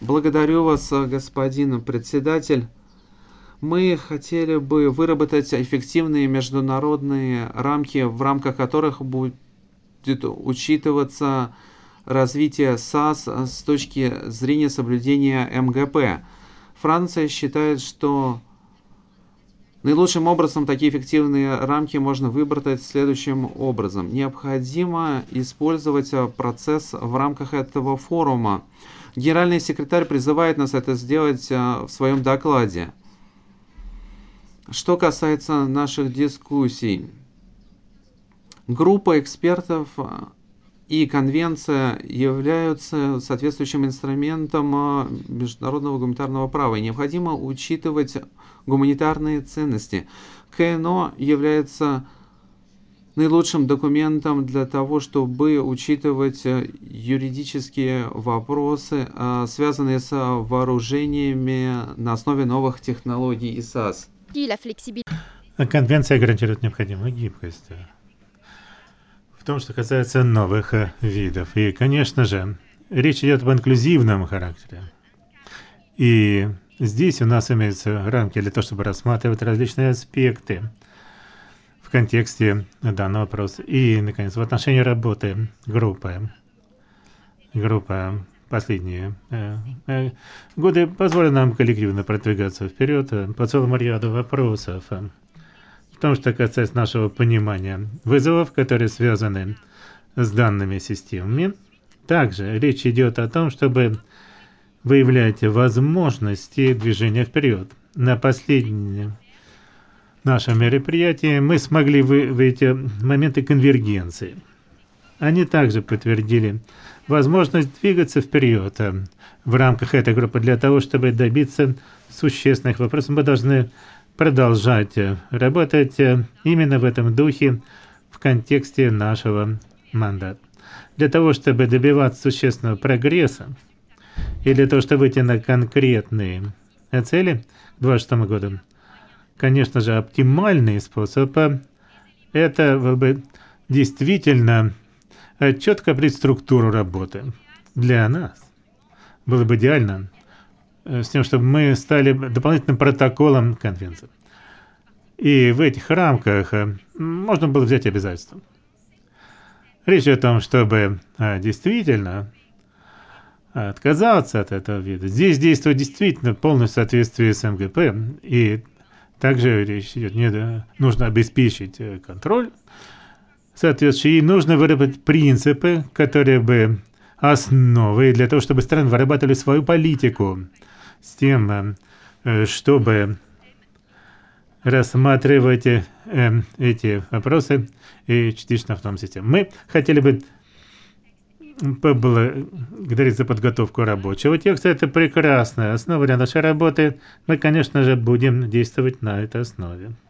Благодарю вас, господин председатель. Мы хотели бы выработать эффективные международные рамки, в рамках которых будет учитываться развитие САС с точки зрения соблюдения МГП. Франция считает, что наилучшим образом такие эффективные рамки можно выбрать следующим образом. Необходимо использовать процесс в рамках этого форума. Генеральный секретарь призывает нас это сделать в своем докладе. Что касается наших дискуссий, группа экспертов и конвенция являются соответствующим инструментом международного гуманитарного права, и необходимо учитывать гуманитарные ценности. КНО является наилучшим документом для того, чтобы учитывать юридические вопросы, связанные с вооружениями на основе новых технологий ИСАС. Конвенция гарантирует необходимую гибкость в том, что касается новых видов. И, конечно же, речь идет об инклюзивном характере. И здесь у нас имеются рамки для того, чтобы рассматривать различные аспекты в контексте данного вопроса. И, наконец, в отношении работы группа последние годы позволили нам коллективно продвигаться вперед по целому ряду вопросов. В том, что касается нашего понимания вызовов, которые связаны с данными системами, также речь идет о том, чтобы выявлять возможности движения вперед. На последнем нашем мероприятии мы смогли выявить моменты конвергенции. Они также подтвердили возможность двигаться вперед в рамках этой группы для того, чтобы добиться существенных вопросов. Мы должны продолжать работать именно в этом духе в контексте нашего мандата. Для того, чтобы добиваться существенного прогресса и для того, чтобы выйти на конкретные цели к 2026 году, конечно же, оптимальный способ – это бы действительно четко определить структуру работы. Для нас было бы идеально с тем, чтобы мы стали дополнительным протоколом конвенции. И в этих рамках можно было взять обязательства. Речь идет о том, чтобы действительно отказаться от этого вида. Здесь действует действительно полное соответствие с МГП. И также речь идет, нужно обеспечить контроль соответствующий. И нужно выработать принципы, которые бы основы для того, чтобы страны вырабатывали свою политику с тем, чтобы рассматривать эти вопросы и частично автономной системы. Мы хотели бы поблагодарить за подготовку рабочего текста. Это прекрасная основа для нашей работы. Мы, конечно же, будем действовать на этой основе.